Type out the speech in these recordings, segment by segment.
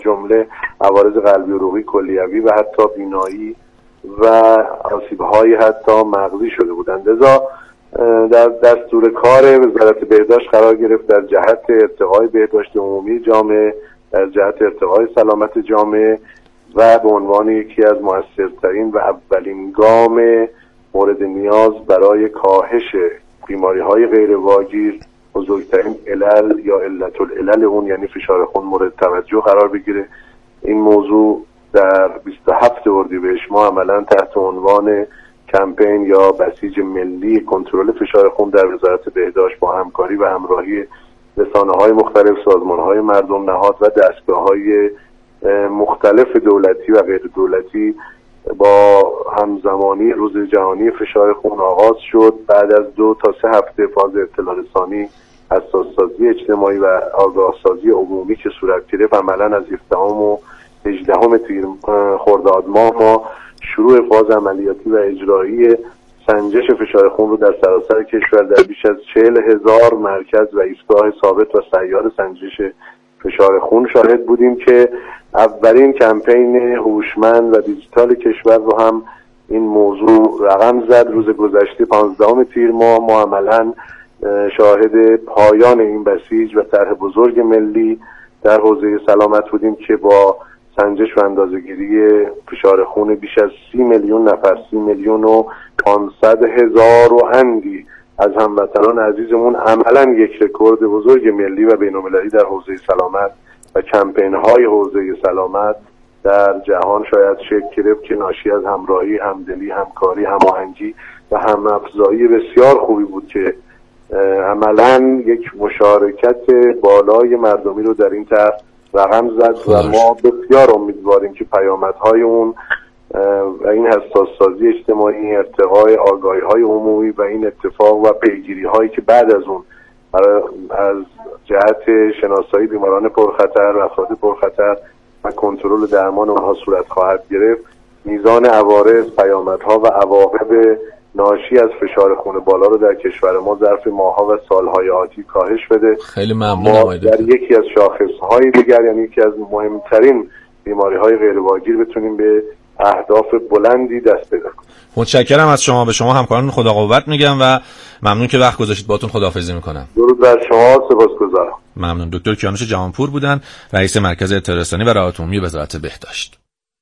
جمله عوارض قلبی عروقی کلیوی و حتی بینایی و آسیب‌های حتی مغزی شده بودند. لذا در دستور کار وزارت بهداشت قرار گرفت در جهت ارتقای بهداشت عمومی جامعه، در جهت ارتقای سلامت جامعه و به عنوان یکی از مؤثرترین و اولین گام مورد نیاز برای کاهش بیماری‌های غیر واگیر، بزرگترین علل یا علت العلل اون یعنی فشار خون مورد توجه قرار بگیره. این موضوع در 27 اردیبهشت ما عملاً تحت عنوان کمپین یا بسیج ملی کنترل فشار خون در وزارت بهداشت با همکاری و همراهی رسانه‌های مختلف، سازمان‌های مردم نهاد و دستگاه‌های مختلف دولتی و غیر دولتی با همزمانی روز جهانی فشار خون آغاز شد. بعد از 2 تا 3 هفته فاز اطلاع رسانی، حساس‌سازی اجتماعی و آگاهسازی عمومی که صورت گرفت، عملاً از 17 و 18 تیر خرداد ماه ما شروع فاز عملیاتی و اجرایی سنجش فشار خون رو در سراسر کشور در بیش از 40,000 مرکز و ایستگاه ثابت و سیار سنجش فشار خون شاهد بودیم که اولین کمپین هوشمند و دیجیتال کشور رو هم این موضوع رقم زد. روز گذشته 15 تیر ماه ما عملاً شاهد پایان این بسیج و طرح بزرگ ملی در حوزه سلامت بودیم که با سنجش و اندازه‌گیری فشار خون بیش از 30 میلیون نفر، 30,500,000 و اندی از هموطنان عزیزمون عملاً یک رکورد بزرگ ملی و بین‌المللی در حوزه سلامت و کمپین‌های حوزه سلامت در جهان شاید شکل گرفت که ناشی از همراهی، همدلی، همکاری، هماهنگی و هم‌افزایی بسیار خوبی بود که عملاً یک مشارکت بالای مردمی رو در این طرح رقم زد و ما بسیار امیدواریم که پیامدهای اون و این حساس‌سازی اجتماعی، ارتقای آگاهی‌های عمومی و این اتفاق و پیگیری‌هایی که بعد از اون از جهت شناسایی بیماران پرخطر، افراد پرخطر و کنترل درمان اونها صورت خواهد گرفت، میزان عوارض، پیامدها و عواقب ناشی از فشار خون بالا رو در کشور ما ظرف ماه‌ها و سال‌های آتی کاهش بده. خیلی ممنونم. در یکی از شاخص‌های دیگر یعنی یکی از مهمترین بیماری‌های غیرواگیر بتونیم به اهداف بلندی دست پیدا کنیم. متشکرم از شما. به شما همکاران خدا قوت میگم و ممنون که وقت گذاشتید. باهاتون خداحافظی میکنم. درود بر شما، سپاسگزارم. ممنون. دکتر کیانوش جوانپور بودن، رئیس مرکز اطلاع رسانی و رعایت عمومی وزارت بهداشت.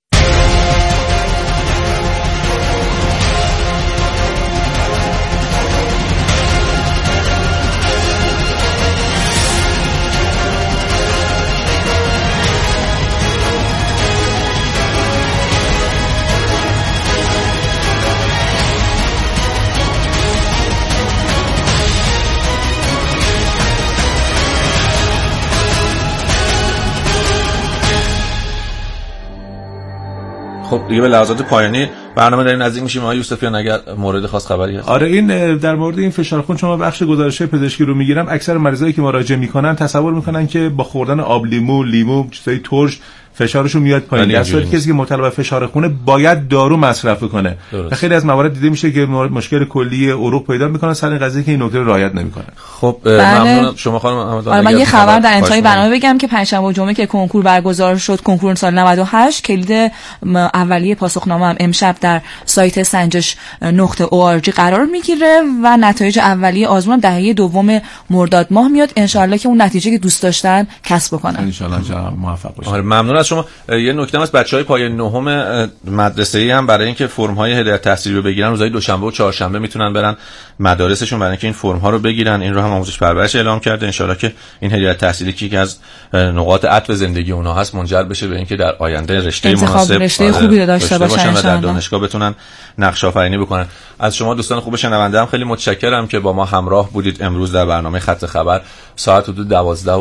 خب دیگه به لحظات پایانی برنامه داریم نزدیک میشیم. آقای یوسفیان اگر مورد خاص خبری هست؟ آره، این در مورد این فشار خون شما بخش گزارش پزشکی رو میگیرم، اکثر مریضایی که مراجعه میکنن تصور میکنن که با خوردن آب لیمو چیزای ترش فشارشون میاد پایین، در صورتی که کسی که مبتلا به فشار خونه باید دارو مصرف کنه. و خیلی از موارد دیده میشه که مشکل کلی عروق پیدا میکنن سر این قضیه که این نکته رعایت نمیکنن. خب ممنونم. شما خانم من یه خبر در انتهای برنامه بگم که پنجشنبه و جمعه که کنکور برگزار شد، کنکور سال 98، کلید اولیه پاسخنامه هم امشب در سایت sanjesh.org قرار میگیره و نتایج اولیه آزمون دهه دوم مرداد ماه میاد. ان شاء الله که اون نتیجه که دوست داشتن کسب بکنن. ان شاء الله موفق باشید. ممنون از شما. یه نکته هست، بچهای پایه نهم مدرسه‌ای هم برای اینکه فرم‌های هدایت تحصیلی رو بگیرن روزهای دوشنبه و چهارشنبه میتونن برن مدارسشون برای اینکه این فرم‌ها رو بگیرن. این رو هم آموزش پرورش اعلام کرده. ان شاءالله که این هدایت تحصیلی که از نقاط عطف زندگی اونها هست منجر بشه به اینکه در آینده رشته مناسب رشته خوبی داشته باشن و در دانشگاه بتونن نقش آفرینی بکنن. از شما دوستان خوب شنونده هم خیلی متشکرم که با ما همراه بودید امروز در برنامه خط خبر. ساعت حدود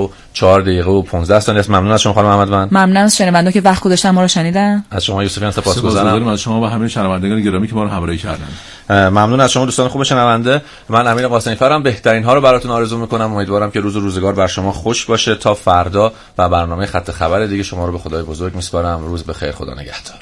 12:04 است. ممنون از شما خانم احمدوند. ممنون از شنوندگان که وقت گذاشتن ما رو شنیدن. از شما یوسفیان سپاسگزارم. از شما و همه شنوندگان گرامی که ما رو همراهی کردن. ممنون از شما دوستان خوب شنونده. من امیر قاسمی فرم بهترین ها رو براتون آرزو میکنم. امیدوارم که روز و روزگار بر شما خوش باشه. تا فردا و برنامه خط خبر دیگه شما رو به خدای بزرگ میسپارم. روز بخیر، خدا نگهدار.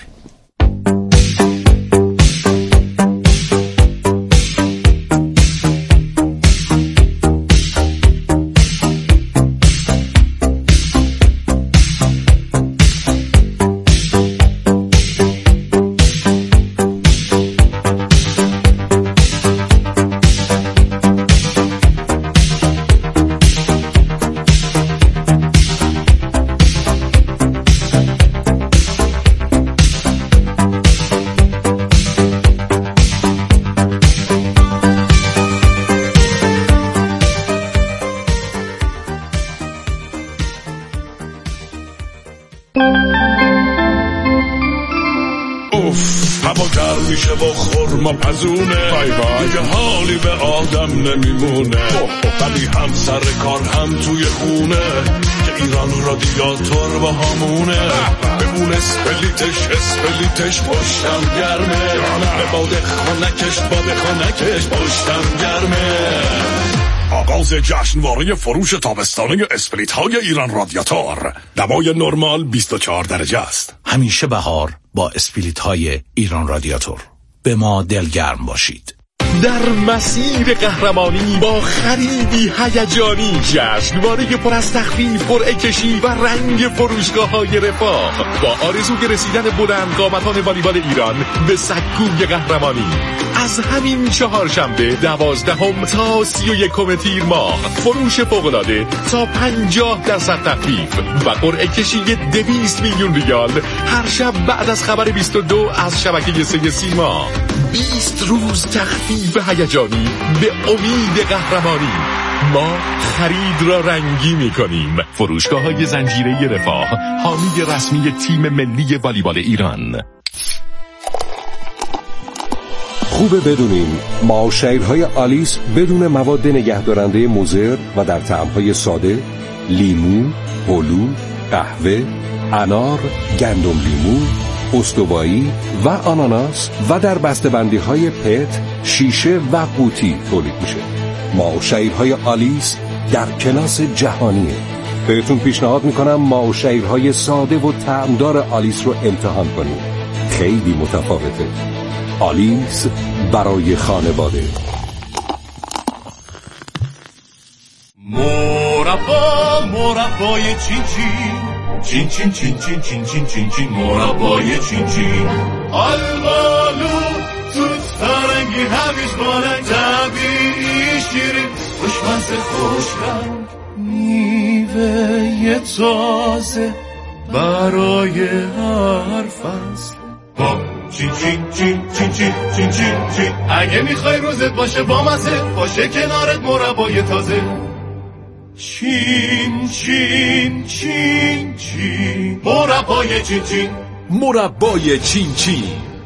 هوا گرم میشه و خورما پزونه دیگه حالی به آدم نمیمونه ولی هم سر کار هم توی خونه که ایران رادیاتور با همونه بمون اسپلیتش پشتم گرمه به باد خانکش پشتم گرمه. آغاز جشنواره فروش تابستانه اسپلیت های ایران رادیاتور. دمای نرمال 24 درجه است. همیشه بهار با اسپلیت های ایران رادیاتور. به ما دلگرم باشید. در مسیر قهرمانی با خریدی هیجانی، جشنواره پر از تخفیف، قرعه کشی و رنگ فروشگاه‌های رفاه، با آرزوی رسیدن بلند قامتان والیبال ایران به سکوی قهرمانی. از همین چهارشنبه 12 تا 31 تیر ماه فروش فوق‌العاده تا 50% تخفیف و قرعه کشی 200 میلیون ریال هر شب بعد از خبر 22 از شبکه 3 سیما. 20 روز تخفیف هیجانی به امید قهرمانی. ما خرید را رنگی می‌کنیم. فروشگاه‌های زنجیره رفاه، حامی رسمی تیم ملی والیبال ایران. خوبه بدونیم معاشرهای آلیس بدون مواد نگهدارنده مضر و در طعم‌های ساده، لیمو، هلو، قهوه، انار، گندم لیمو، استوایی و آناناس و در بسته‌بندی‌های پت، شیشه و قوطی تولید میشه. معاشرهای آلیس در کلاس جهانیه. بهتون پیشنهاد میکنم معاشرهای ساده و طعمدار آلیس رو امتحان کنید. خیلی متفاوته. آلیس برای خانواده. مربای چین چین چین چین چین چین چین چین چین مربای چین چین آلبالو توت فرنگی همیش بالنگ طبیعی شیرین خوشمزه خوشرنگ میوه تازه برای هر فصل چین چین چین چین چین چین چین چین اگه میخوای روزت باشه بامزه باشه کنارت مربای تازه چین چین چین چین مربای چین چین مربای چین چین.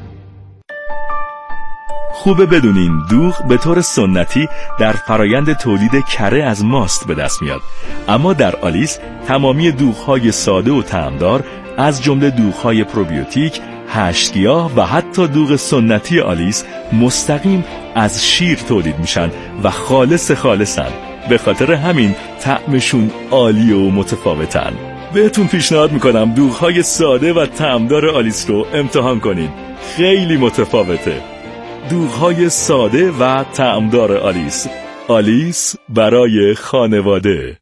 خوبه بدونین دوغ به طور سنتی در فرایند تولید کره از ماست به دست میاد، اما در آلیس تمامی دوغ‌های ساده و طعمدار از جمله دوغ‌های پروبیوتیک، هشتگیاه و حتی دوغ سنتی آلیس مستقیم از شیر تولید میشن و خالصن. به خاطر همین طعمشون عالی و متفاوتن. بهتون پیشنهاد میکنم دوغ‌های ساده و طعمدار آلیس رو امتحان کنید. خیلی متفاوته. دوغ‌های ساده و طعمدار آلیس. آلیس برای خانواده.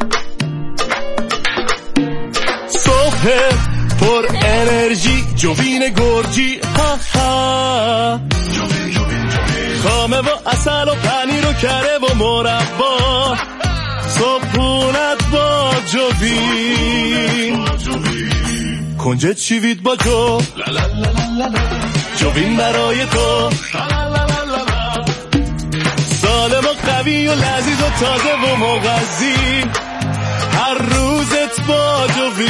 صبح پر انرژی جوین گرجی ها ها خامه و اصل و پنیر و کره و مربا صبحونت با جوین کنجد شیوید با جوین برای تو سالم و قوی و لذیذ و تازه و مغذی هر روزت با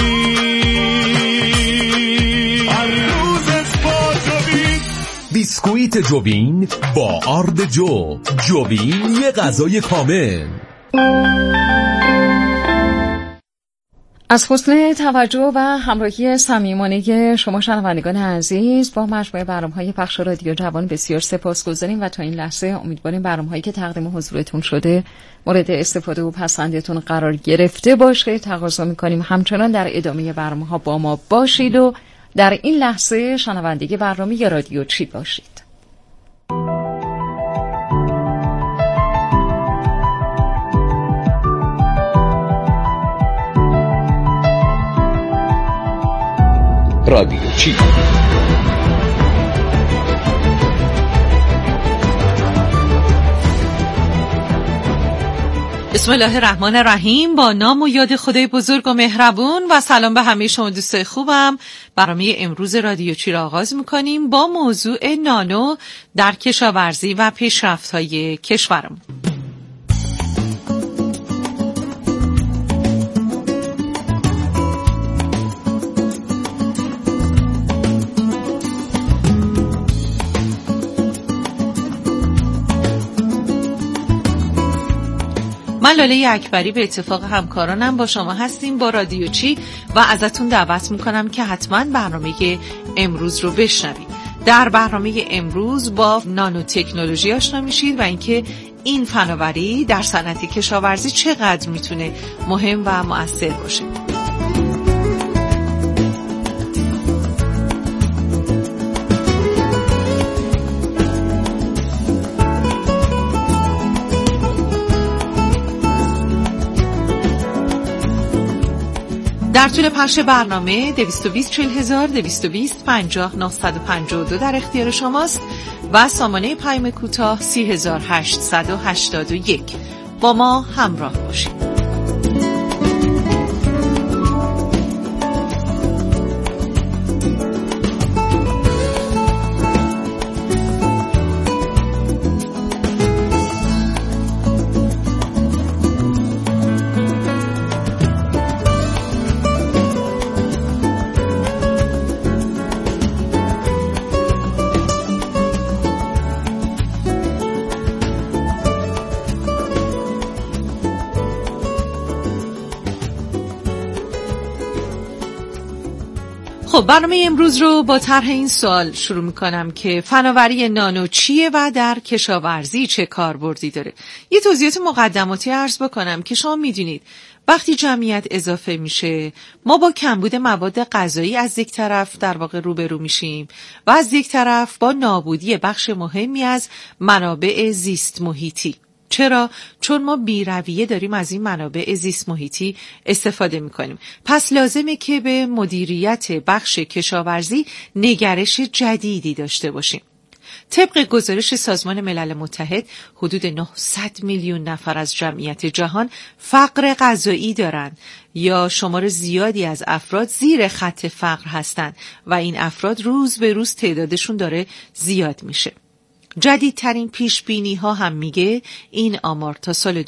جوین بیسکویت جوین با آرد جوین یه غذای کامل. از حسن توجه و همراهی صمیمانه شما شنوندگان عزیز با مجموعه برنامه‌های پخش رادیو جوان بسیار سپاسگزاریم و تا این لحظه امیدواریم برنامه‌هایی که تقدیم حضورتون شده مورد استفاده و پسندتون قرار گرفته باشه. تقاضا می‌کنیم همچنان در ادامه برنامه‌ها با ما باشید و در این لحظه شنونده برنامه رادیو چی باشید. رادیو چی؟ بسم الله الرحمن الرحیم. با نام و یاد خدای بزرگ و مهربون و سلام به همه شما دوستای خوبم. برنامه امروز رادیو چی را آغاز می‌کنیم با موضوع نانو در کشاورزی و پیشرفت‌های کشورمون. من لاله اکبری به اتفاق همکارانم با شما هستیم با رادیو چی و ازتون دعوت میکنم که حتما برنامه امروز رو بشنوید. در برنامه امروز با نانو تکنولوژی آشنا میشید و اینکه این فناوری در صنعت کشاورزی چقدر میتونه مهم و مؤثر باشه. در طول پخش برنامه 220 40000 220 50 952 در اختیار شماست و سامانه پیام کوتاه 30881. با ما همراه باشید. خب برنامه امروز رو با طرح این سوال شروع میکنم که فناوری نانو چیه و در کشاورزی چه کاربردی داره. یه توضیحات مقدماتی عرض بکنم که شما میدونید وقتی جمعیت اضافه میشه ما با کمبود مواد غذایی از یک طرف در واقع روبرو میشیم و از یک طرف با نابودی بخش مهمی از منابع زیست محیطی. چرا؟ چون ما بی‌رویه داریم از این منابع زیست محیطی استفاده میکنیم. پس لازمه که به مدیریت بخش کشاورزی نگرش جدیدی داشته باشیم. طبق گزارش سازمان ملل متحد حدود 900 میلیون نفر از جمعیت جهان فقر غذایی دارند یا شمار زیادی از افراد زیر خط فقر هستند و این افراد روز به روز تعدادشون داره زیاد میشه. جدیدترین پیشبینی ها هم میگه این آمار تا سال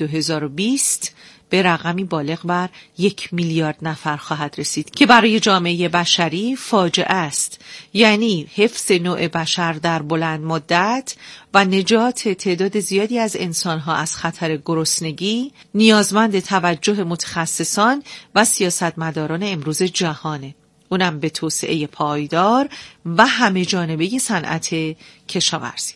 2020 به رقمی بالغ بر 1 میلیارد نفر خواهد رسید که برای جامعه بشری فاجعه است. یعنی حفظ نوع بشر در بلند مدت و نجات تعداد زیادی از انسانها از خطر گرسنگی نیازمند توجه متخصصان و سیاستمداران امروز جهانه، اونم به توسعه پایدار و همه جانبه صنعت کشاورزی.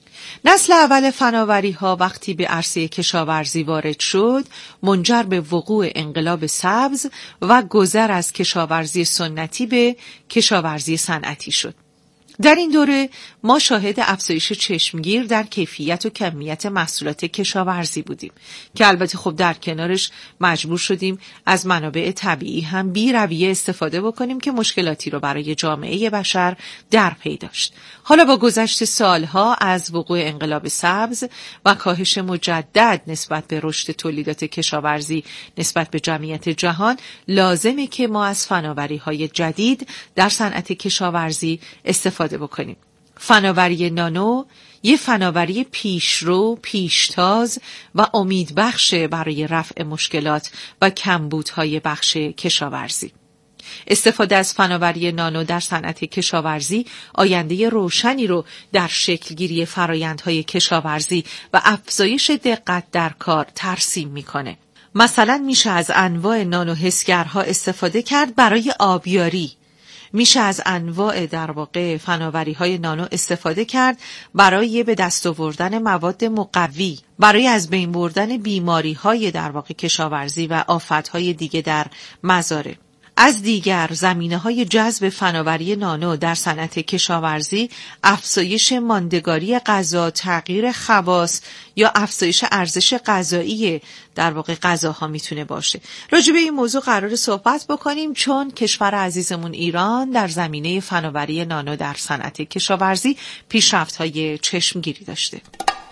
نسل اول فناوری ها وقتی به عرصه کشاورزی وارد شد منجر به وقوع انقلاب سبز و گذر از کشاورزی سنتی به کشاورزی صنعتی شد. در این دوره ما شاهد افزایش چشمگیر در کیفیت و کمیت محصولات کشاورزی بودیم که البته خب در کنارش مجبور شدیم از منابع طبیعی هم بی‌رویه استفاده بکنیم که مشکلاتی رو برای جامعه بشر در پی داشت. حالا با گذشت سالها از وقوع انقلاب سبز و کاهش مجدد نسبت به رشد تولیدات کشاورزی نسبت به جمعیت جهان لازمه که ما از فناوری‌های جدید در صنعت کشاورزی استفاده بکنیم. فناوری نانو یه فناوری پیشرو، پیشتاز و امیدبخش برای رفع مشکلات و کمبودهای بخش کشاورزی. استفاده از فناوری نانو در صنعت کشاورزی آینده روشنی رو در شکلگیری فرایندهای کشاورزی و افزایش دقت در کار ترسیم میکنه. مثلا میشه از انواع نانو حسگرها استفاده کرد برای آبیاری. میشه از انواع در واقع فناوری‌های نانو استفاده کرد برای به دست آوردن مواد مقوی، برای از بین بردن بیماری‌های در واقع کشاورزی و آفت‌های دیگه در مزارع. از دیگر زمینه‌های جذب فناوری نانو در صنعت کشاورزی افزایش ماندگاری غذا، تغییر خواص یا افزایش ارزش غذایی در واقع غذاها میتونه باشه. راجع به این موضوع قرار صحبت بکنیم چون کشور عزیزمون ایران در زمینه فناوری نانو در صنعت کشاورزی پیشرفت‌های چشمگیری داشته.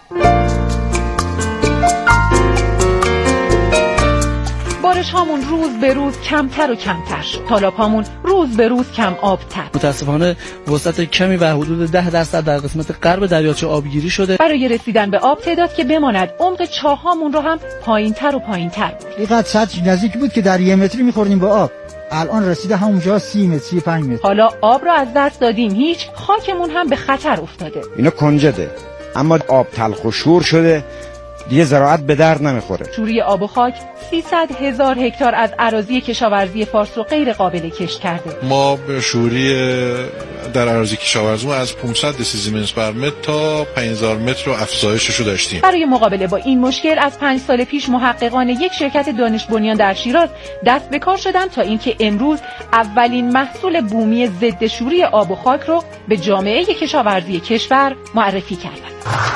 بارش هامون روز به روز کمتر و کمتر شد. تالاب هامون روز به روز کم آبتر. متاسفانه وسعت کمی و حدود 10% در قسمت غرب دریاچه آبگیری شده. برای رسیدن به آب تعداد که بماند عمق چاهامون رو هم پایینتر و پایینتر برد. اینقدر سطح نزدیک بود که در 1 متری می‌خوردیم به آب. الان رسیده همونجا 30 متر 35 متر. حالا آب رو از دست دادیم، هیچ خاکمون هم به خطر افتاده. اینا کنجده. اما آب تلخ و شور شده. دیگه زراعت به درد نمیخوره. شوری آب و خاک 300,000 هکتار از اراضی کشاورزی فارس رو غیر قابل کشت کرده. ما شوری در اراضی کشاورزی از 500 دسیزیمنس بر متر تا 5000 متر رو افزایشش رو داشتیم. برای مقابله با این مشکل از 5 سال پیش محققان یک شرکت دانش بنیان در شیراز دست به کار شدند تا اینکه امروز اولین محصول بومی ضد شوری آب و خاک رو به جامعه کشاورزی کشور معرفی کردند.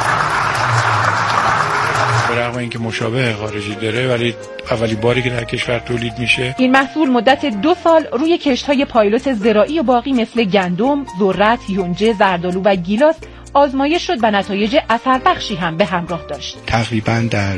به رغم اینکه مشابه خارجی داره ولی اولی باری که در کشور تولید میشه. این محصول مدت 2 سال روی کشت‌های پایلوت زراعی و باغی مثل گندم، ذرت، یونجه، زردآلو و گیلاس آزمایش شد و نتایج اثربخشی هم به همراه داشت. تقریبا در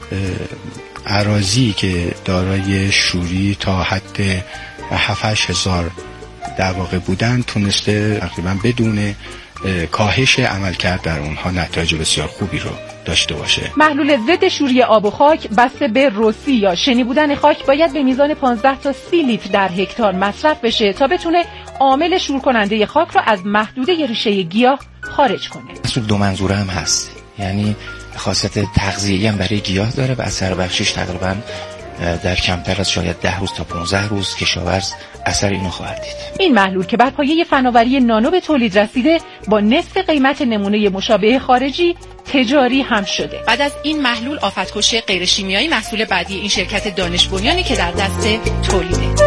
اراضی که دارای شوری تا حد 7-8 هزار در واقع بودن تونسته تقریبا بدون کاهش عملکرد در اونها نتایج بسیار خوبی رو داشته باشه. محلول ضد شوری آب و خاک بسته به روسی یا شنی بودن خاک باید به میزان 15 تا 30 لیتر در هکتار مصرف بشه تا بتونه عامل شور کننده خاک رو از محدوده ریشه گیاه خارج کنه. اصول دو منظوره هم هست، یعنی خاصیت تغذیه‌ای هم برای گیاه داره و اثر بخشش تقریبا در کمتر از شاید 10 روز تا 15 روز کشاورز اثر اینو خواهد دید. این محلول که بر پایه فناوری نانو به تولید رسیده با نصف قیمت نمونه مشابه خارجی تجاری هم شده. بعد از این محلول آفتکش غیر شیمیایی محصول بعدی این شرکت دانش بنیانی که در دست تولیده.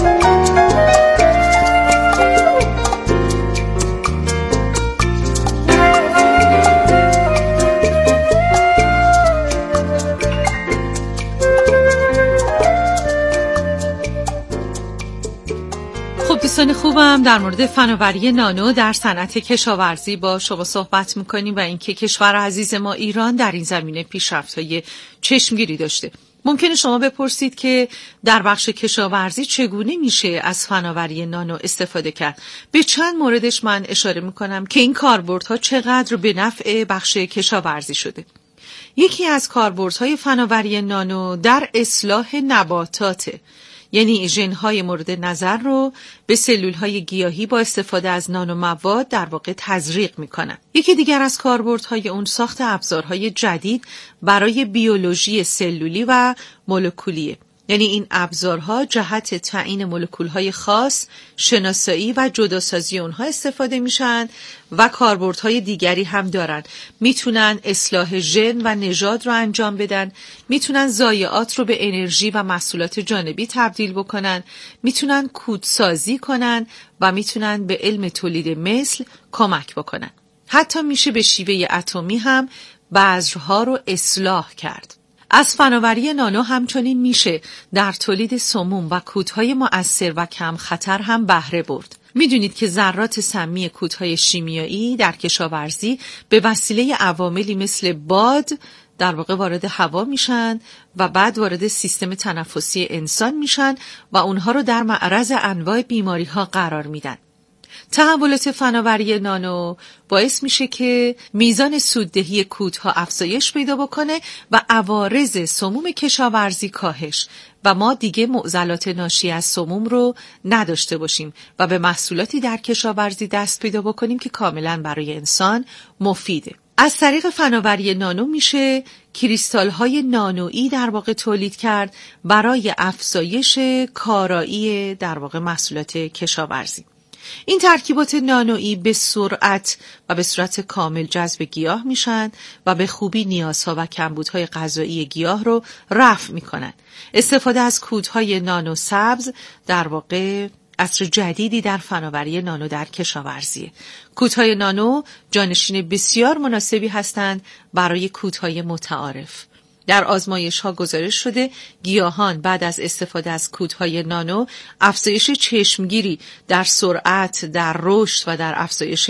دوستان خوبم، در مورد فناوری نانو در صنعت کشاورزی با شما صحبت میکنیم و اینکه کشور عزیز ما ایران در این زمینه پیشرفت‌های چشمگیری داشته. ممکنه شما بپرسید که در بخش کشاورزی چگونه میشه از فناوری نانو استفاده کرد. به چند موردش من اشاره میکنم که این کاربردها چقدر به نفع بخش کشاورزی شده. یکی از کاربردهای فناوری نانو در اصلاح نباتاته، یعنی ژن‌های مورد نظر رو به سلول‌های گیاهی با استفاده از نانو مواد در واقع تزریق می‌کنن. یکی دیگر از کاربردهای اون ساخت ابزارهای جدید برای بیولوژی سلولی و مولکولیه. یعنی این ابزارها جهت تعیین مولکول‌های خاص، شناسایی و جداسازی اونها استفاده میشن و کاربردهای دیگری هم دارن. میتونن اصلاح ژن و نژاد رو انجام بدن، میتونن ضایعات رو به انرژی و محصولات جانبی تبدیل بکنن، میتونن کودسازی کنن و میتونن به علم تولید مثل کمک بکنن. حتی میشه به شیوه اتمی هم بذرها رو اصلاح کرد. از فناوری نانو همچنین میشه در تولید سموم و کودهای مؤثر و کم خطر هم بهره برد. میدونید که ذرات سمی کودهای شیمیایی در کشاورزی به وسیله عواملی مثل باد در واقع وارد هوا میشن و بعد وارد سیستم تنفسی انسان میشن و اونها رو در معرض انواع بیماری ها قرار میدن. تحولات فناوری نانو باعث میشه که میزان سوددهی کودها افزایش پیدا بکنه و عوارض سموم کشاورزی کاهش و ما دیگه معضلات ناشی از سموم رو نداشته باشیم و به محصولاتی در کشاورزی دست پیدا بکنیم که کاملا برای انسان مفیده. از طریق فناوری نانو میشه کریستال‌های نانویی در واقع تولید کرد برای افزایش کارایی در واقع محصولات کشاورزی. این ترکیبات نانویی به سرعت و به صورت کامل جذب گیاه میشن و به خوبی نیازها و کمبودهای غذایی گیاه رو رفع میکنن. استفاده از کودهای نانو سبز در واقع عصر جدیدی در فناوری نانو در کشاورزی. کودهای نانو جانشین بسیار مناسبی هستند برای کودهای متعارف. در آزمایش‌ها گزارش شده گیاهان بعد از استفاده از کودهای نانو افزایش چشمگیری در سرعت، در رشد و در افزایش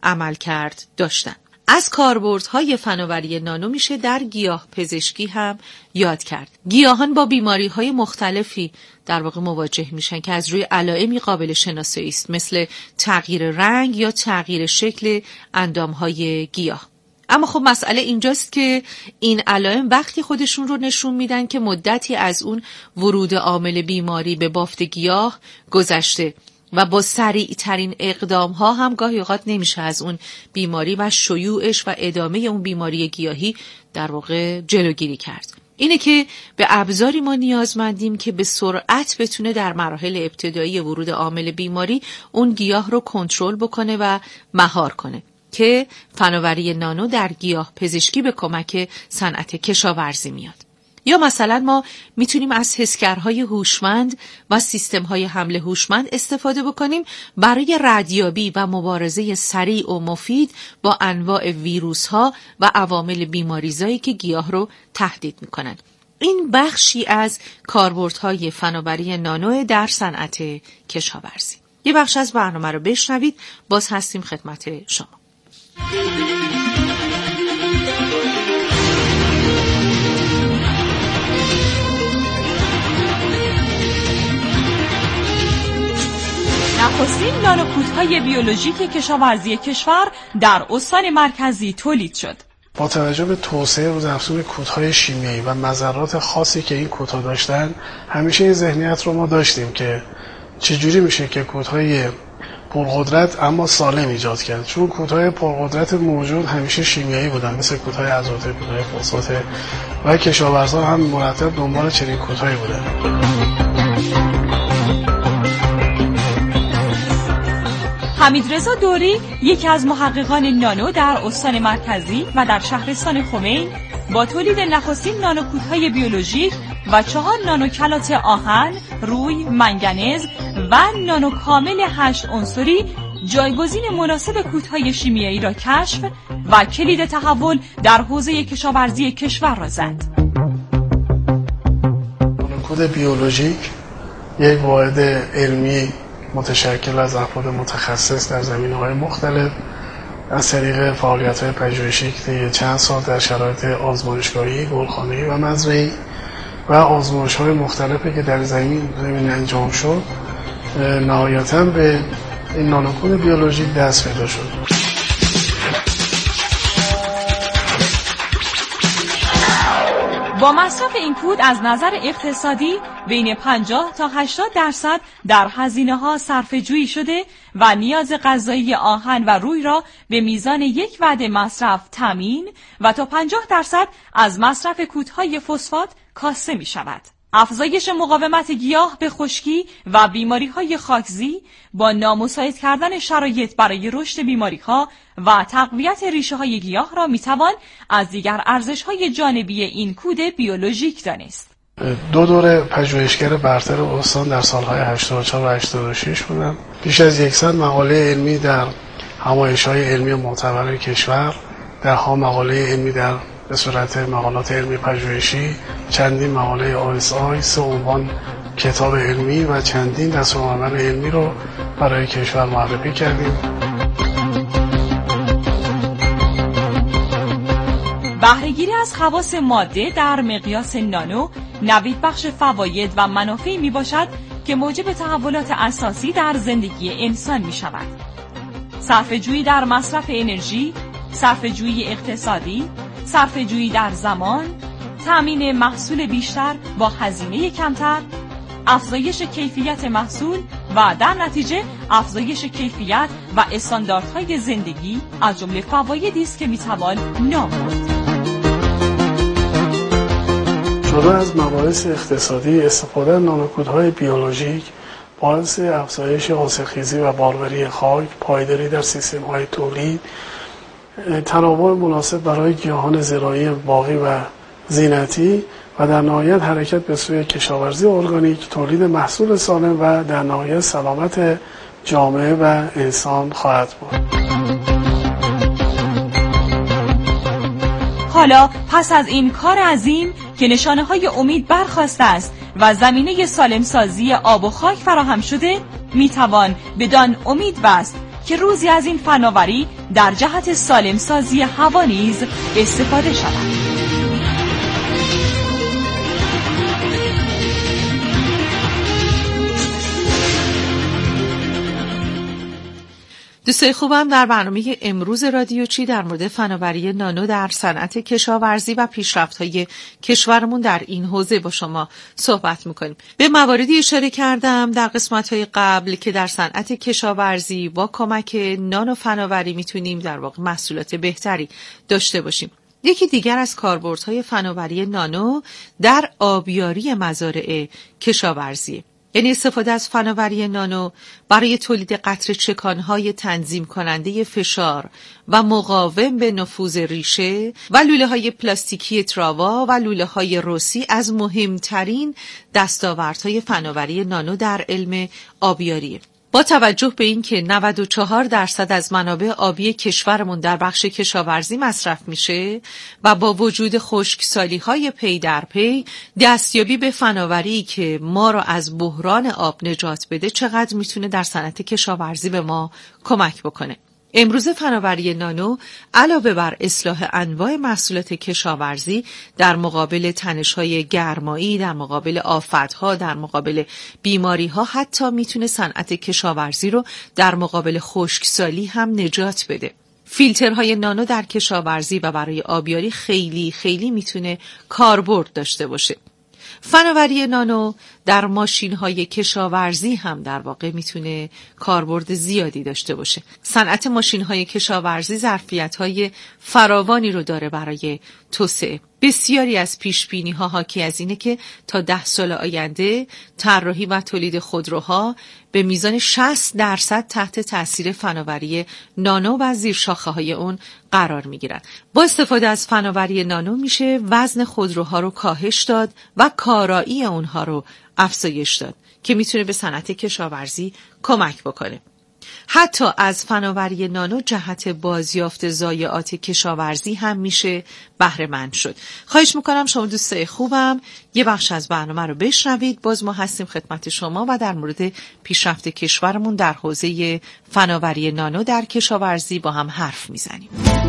عملکرد داشتند. از کاربردهای فناوری نانو میشه در گیاه پزشکی هم یاد کرد. گیاهان با بیماری‌های مختلفی در واقع مواجه میشن که از روی علائمی قابل شناسایی است، مثل تغییر رنگ یا تغییر شکل اندام‌های گیاه. اما خب مسئله اینجاست که این علائم وقتی خودشون رو نشون میدن که مدتی از اون ورود عامل بیماری به بافت گیاه گذشته و با سریع ترین اقدام ها هم گاهی اوقات نمیشه از اون بیماری و شیوعش و ادامه اون بیماری گیاهی در واقع جلوگیری کرد. اینه که به ابزاری ما نیازمندیم که به سرعت بتونه در مراحل ابتدایی ورود عامل بیماری اون گیاه رو کنترل بکنه و مهار کنه که فناوری نانو در گیاه پزشکی به کمک صنعت کشاورزی میاد. یا مثلا ما میتونیم از حسگرهای هوشمند و سیستم‌های حمل هوشمند استفاده بکنیم برای ردیابی و مبارزه سریع و مفید با انواع ویروس‌ها و عوامل بیماریزایی که گیاه رو تهدید میکنن. این بخشی از کاربردهای فناوری نانو در صنعت کشاورزی. یه بخش از برنامه رو بشنوید، باز هستیم خدمت شما. نخستین نانوکودهای بیولوژیک کشاورزی کشور در استان مرکزی تولید شد. با توجه به توسعه روزافزون کودهای شیمیایی و مضرات خاصی که این کودها داشتن، همیشه این ذهنیت رو ما داشتیم که چجوری میشه که کودهای پرقدرت اما سالم ایجاد کرد، چون کودهای پرقدرت موجود همیشه شیمیایی بودن، مثل کودهای ازوته، کودهای فسفات، و کشاورزان هم مرتب دنبال چنین کودهایی بودن. حمیدرضا دوری، یکی از محققان نانو در استان مرکزی و در شهرستان خمین، با تولید نخستین نانوکودهای بیولوژیک و 4 نانوکلات آهن، روی، منگنز و نانوکامل 8 عنصری جایگزین مناسب کودهای شیمیایی را کشف و کلید تحول در حوزه کشاورزی کشور را زد. نانوکود بیولوژیک یک واحد علمی متشکل از افراد متخصص در زمینه‌های مختلف از طریق فعالیت‌های پژوهشی که چند سال در شرایط آزمایشگاهی، گلخانه‌ای و مزرعه‌ای و آزمایش‌های مختلفی که در زمین انجام شد، نهایتاً به این نانوکود بیولوژیک دست پیدا شد. با مصرف این کود از نظر اقتصادی بین 50 تا 80% در هزینه‌ها صرفه‌جویی شده و نیاز غذایی آهن و روی را به میزان یک وعده مصرف تامین و تا 50% از مصرف کودهای فسفات کاسته می‌شود. افزایش مقاومت گیاه به خشکی و بیماری‌های خاکزی با نامساعد کردن شرایط برای رشد بیماری‌ها و تقویت ریشه‌های گیاه را می‌توان از دیگر ارزش‌های جانبی این کود بیولوژیک دانست. 2 دوره پژوهشگر برتر استان در سال‌های 84 و 86 بودم. بیش از 100 مقاله علمی در همایش‌های علمی معتبر کشور، درها مقاله علمی در به صورت مقالات علمی پژوهشی، چندین مقاله RSI، 3 عنوان کتاب علمی و چندین دستاورد علمی رو برای کشور معرفی کردیم. بهره‌گیری از خواص ماده در مقیاس نانو نوید بخش فواید و منافعی می باشد که موجب تحولات اساسی در زندگی انسان می شود. صرفه‌جویی در مصرف انرژی، صرفه‌جویی اقتصادی، صرفه‌جویی در زمان، تامین محصول بیشتر با هزینه کمتر، افزایش کیفیت محصول و در نتیجه افزایش کیفیت و استانداردهای زندگی از جمله فوایدی است که میتوان نام برد. جدا از مباحث اقتصادی، استفاده نانوکودهای بیولوژیک باعث افزایش حاصلخیزی و باروری خاک، پایداری در سیستم‌های تولید، تنوع مناسب برای گیاهان زراعی باغی و زینتی و در نهایت حرکت به سوی کشاورزی ارگانیک، تولید محصول سالم و در نهایت سلامت جامعه و انسان خواهد بود. حالا پس از این کار عظیم که نشانه‌های امید برخاسته است و زمینه سالمسازی آب و خاک فراهم شده، میتوان بدان امید بست که روزی از این فناوری در جهت سالمسازی هوا نیز استفاده شود. دوستای خوبم، در برنامه امروز رادیو چی در مورد فناوری نانو در صنعت کشاورزی و پیشرفت‌های کشورمون در این حوزه با شما صحبت می‌کنیم. به مواردی اشاره کردم در قسمت‌های قبل که در صنعت کشاورزی با کمک نانو فناوری میتونیم در واقع محصولات بهتری داشته باشیم. یکی دیگر از کاربردهای فناوری نانو در آبیاری مزارع کشاورزی، یعنی استفاده از فناوری نانو برای تولید قطره چکان‌های تنظیم کننده فشار و مقاوم به نفوذ ریشه و لوله‌های پلاستیکی تراوا و لوله‌های رسی از مهمترین دستاوردهای فناوری نانو در علم آبیاری. با توجه به اینکه 94% از منابع آبی کشورمون در بخش کشاورزی مصرف میشه و با وجود خشکسالی‌های پی در پی، دستیابی به فناوری که ما را از بحران آب نجات بده چقدر میتونه در صنعت کشاورزی به ما کمک بکنه. امروز فناوری نانو علاوه بر اصلاح انواع محصولات کشاورزی در مقابل تنش‌های گرمایی، در مقابل آفت‌ها، در مقابل بیماری‌ها، حتی میتونه صنعت کشاورزی رو در مقابل خشکسالی هم نجات بده. فیلترهای نانو در کشاورزی و برای آبیاری خیلی میتونه کاربرد داشته باشه. فناوری نانو در ماشین‌های کشاورزی هم در واقع میتونه کاربرد زیادی داشته باشه. صنعت ماشین‌های کشاورزی ظرفیت‌های فراوانی رو داره برای توسعه. بسیاری از پیش‌بینی‌ها حاکی از اینه که تا 10 سال آینده طراحی و تولید خودروها به میزان 60% تحت تأثیر فناوری نانو و زیرشاخه‌های اون قرار می‌گیرن. با استفاده از فناوری نانو میشه وزن خودروها رو کاهش داد و کارایی اونها رو افزایش داد که میتونه به صنعت کشاورزی کمک بکنه. حتی از فناوری نانو جهت بازیافت ضایعات کشاورزی هم میشه بهره مند شد. خواهش میکنم شما دوستای خوبم یه بخش از برنامه رو بشنوید. باز ما هستیم خدمت شما و در مورد پیشرفت کشورمون در حوزه فناوری نانو در کشاورزی با هم حرف میزنیم.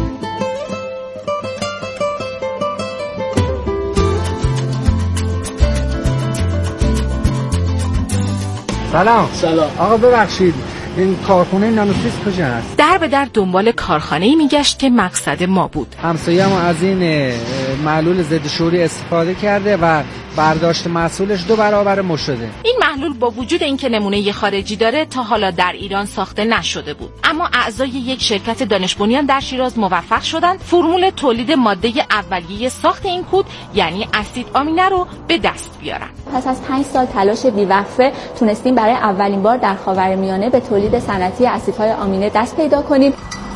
سلام. آقا ببخشید این کارخونه نانوسیس کجا هست؟ در به در دنبال کارخانه‌ای میگشت که مقصد ما بود. همسایه‌مون از این محلول ضد شوری استفاده کرده و برداشت محصولش 2 برابر ما شده. این محلول با وجود اینکه نمونه خارجی داره تا حالا در ایران ساخته نشده بود، اما اعضای یک شرکت دانش بنیان در شیراز موفق شدند فرمول تولید ماده اولیه ساخت این کود یعنی اسید آمینه رو به دست بیارن. پس از 5 سال تلاش بی‌وقفه تونستیم برای اولین بار در خاورمیانه به تولید صنعتی اسیدهای آمینه دست پیدا کنیم.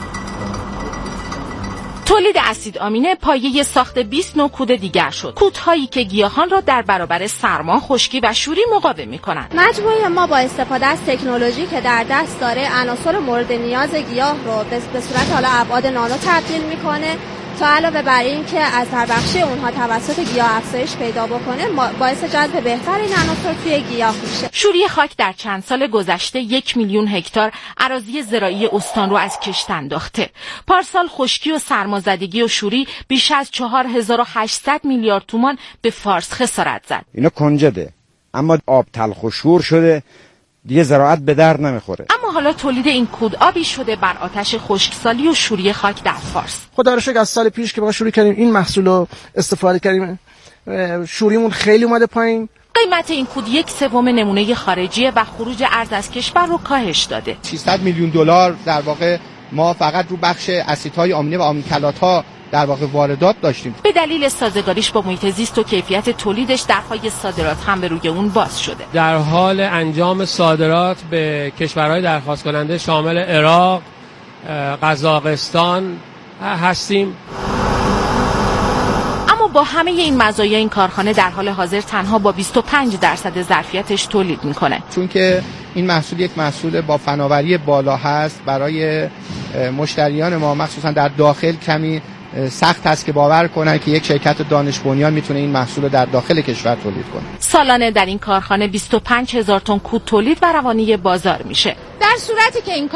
تولید اسید آمینه پایه ساخت 20 نوع کود دیگر شد. کودهایی که گیاهان را در برابر سرما، خشکی و شوری مقاوم می‌کنند. مجموعه ما با استفاده از تکنولوژی که در دست داره عناصر مورد نیاز گیاه رو به صورت حالا ابعاد نانو تبدیل می‌کنه تا علاوه بر این که اثر بخشی اونها توسط گیاه افزایش پیدا بکنه باعث جذب بهتر این عناصر توی گیاه میشه. شوری خاک در چند سال گذشته 1 میلیون هکتار اراضی زراعی استان رو از کشت انداخته. پارسال خشکی و سرمازدگی و شوری بیش از 4800 میلیارد تومان به فارس خسارت زد. اینا کنجده، اما آب تلخ و شور شده، دیگه زراعت به درد نمیخوره. اما حالا تولید این کود آبی شده بر آتش خشکسالی و شوری خاک در فارس. خدا رو شکر از سال پیش که با شروع کردیم این محصول رو استفاده کردیم، شوریمون خیلی اومده پایین. قیمت این کود 1/3 نمونه خارجیه و خروج ارز از کشور رو کاهش داده. 600 میلیون دلار در واقع ما فقط رو بخش اسیدهای آمینه و آمینکلات‌ها در واقع واردات داشتیم. به دلیل سازگاریش با محیط زیست و کیفیت تولیدش درهای صادرات هم به روی اون باز شده. در حال انجام صادرات به کشورهای درخواست کننده شامل عراق، قزاقستان هستیم. اما با همه این مزایا این کارخانه در حال حاضر تنها با 25% ظرفیتش تولید میکنه. چون که این محصول یک محصول با فناوری بالا هست، برای مشتریان ما مخصوصا در داخل کمی سخت است که باور کنن که یک شرکت دانش بنیان میتونه این محصول رو در داخل کشور تولید کنه. سالانه در این کارخانه 25000 تن کود تولید و روانی بازار میشه. در صورتی که این